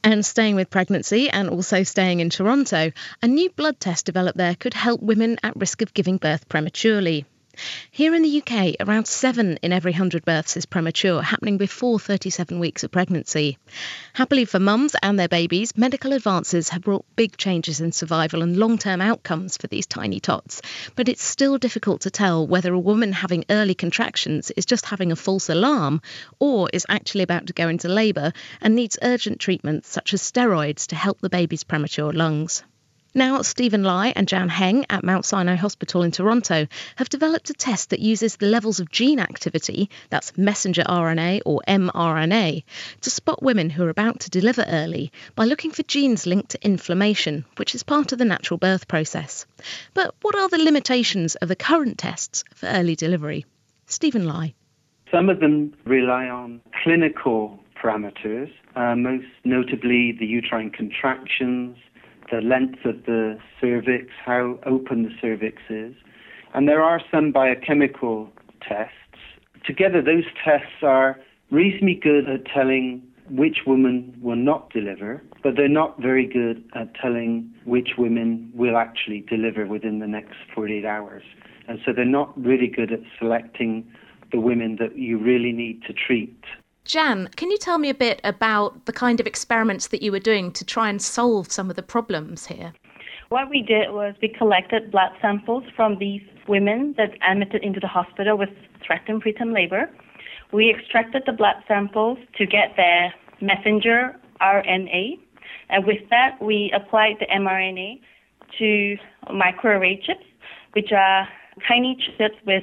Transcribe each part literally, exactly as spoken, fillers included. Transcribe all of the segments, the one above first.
And staying with pregnancy and also staying in Toronto, a new blood test developed there could help women at risk of giving birth prematurely. Here in the U K, around seven in every one hundred births is premature, happening before thirty-seven weeks of pregnancy. Happily for mums and their babies, medical advances have brought big changes in survival and long-term outcomes for these tiny tots. But it's still difficult to tell whether a woman having early contractions is just having a false alarm or is actually about to go into labour and needs urgent treatments such as steroids to help the baby's premature lungs. Now, Stephen Lai and Jan Heng at Mount Sinai Hospital in Toronto have developed a test that uses the levels of gene activity, that's messenger R N A or mRNA, to spot women who are about to deliver early by looking for genes linked to inflammation, which is part of the natural birth process. But what are the limitations of the current tests for early delivery? Stephen Lai. Some of them rely on clinical parameters, uh, most notably the uterine contractions, the length of the cervix, how open the cervix is. And there are some biochemical tests. Together, those tests are reasonably good at telling which woman will not deliver, but they're not very good at telling which women will actually deliver within the next forty-eight hours. And so they're not really good at selecting the women that you really need to treat. Jan, can you tell me a bit about the kind of experiments that you were doing to try and solve some of the problems here? What we did was we collected blood samples from these women that admitted into the hospital with threatened preterm labor. We extracted the blood samples to get their messenger R N A, and with that we applied the mRNA to microarray chips, which are tiny chips with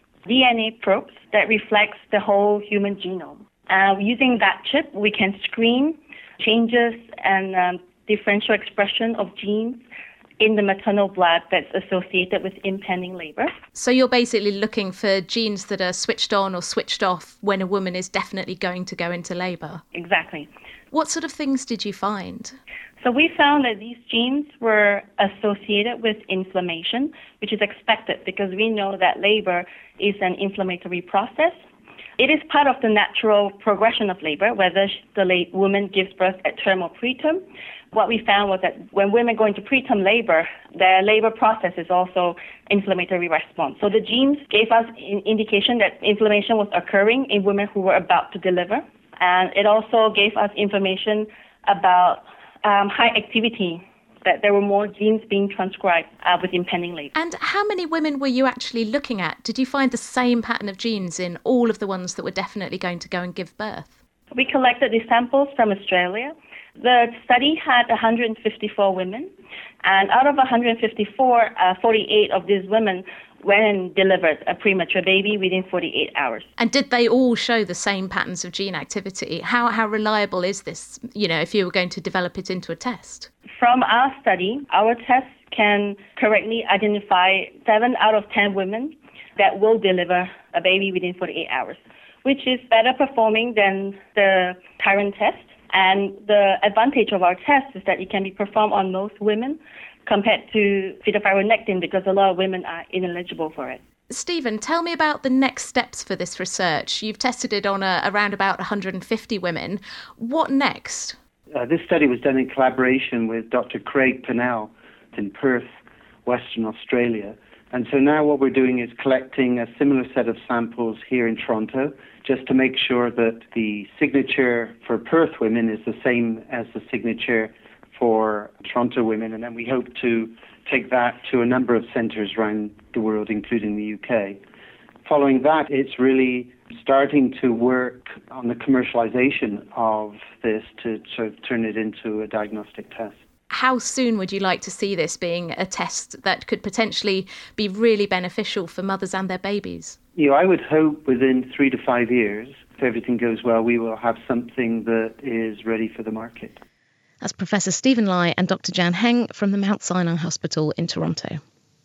D N A probes that reflects the whole human genome. Uh, using that chip, we can screen changes and um, differential expression of genes in the maternal blood that's associated with impending labour. So you're basically looking for genes that are switched on or switched off when a woman is definitely going to go into labour? Exactly. What sort of things did you find? So we found that these genes were associated with inflammation, which is expected because we know that labour is an inflammatory process. It is part of the natural progression of labour, whether the la- woman gives birth at term or preterm. What we found was that when women go into preterm labour, their labour process is also inflammatory response. So the genes gave us an indication that inflammation was occurring in women who were about to deliver. And it also gave us information about um, high activity, that there were more genes being transcribed uh, with impending labour. And how many women were you actually looking at? Did you find the same pattern of genes in all of the ones that were definitely going to go and give birth? We collected these samples from Australia. The study had one hundred fifty-four women, and out of one hundred fifty-four, uh, forty-eight of these women went and delivered a premature baby within forty-eight hours. And did they all show the same patterns of gene activity? How how reliable is this, you know, if you were going to develop it into a test? From our study, our test can correctly identify seven out of ten women that will deliver a baby within forty-eight hours, which is better performing than the current test. And the advantage of our test is that it can be performed on most women compared to fitofironectin because a lot of women are ineligible for it. Stephen, tell me about the next steps for this research. You've tested it on a, around about one hundred fifty women. What next? Uh, this study was done in collaboration with Doctor Craig Pennell in Perth, Western Australia. And so now what we're doing is collecting a similar set of samples here in Toronto, just to make sure that the signature for Perth women is the same as the signature for Toronto women. And then we hope to take that to a number of centres around the world, including the U K. Following that, it's really starting to work on the commercialisation of this to sort of turn it into a diagnostic test. How soon would you like to see this being a test that could potentially be really beneficial for mothers and their babies? You know, I would hope within three to five years, if everything goes well, we will have something that is ready for the market. That's Professor Stephen Lai and Doctor Jan Heng from the Mount Sinai Hospital in Toronto.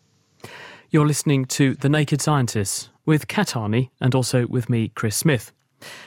You're listening to The Naked Scientists with Kat Arney and also with me, Chris Smith.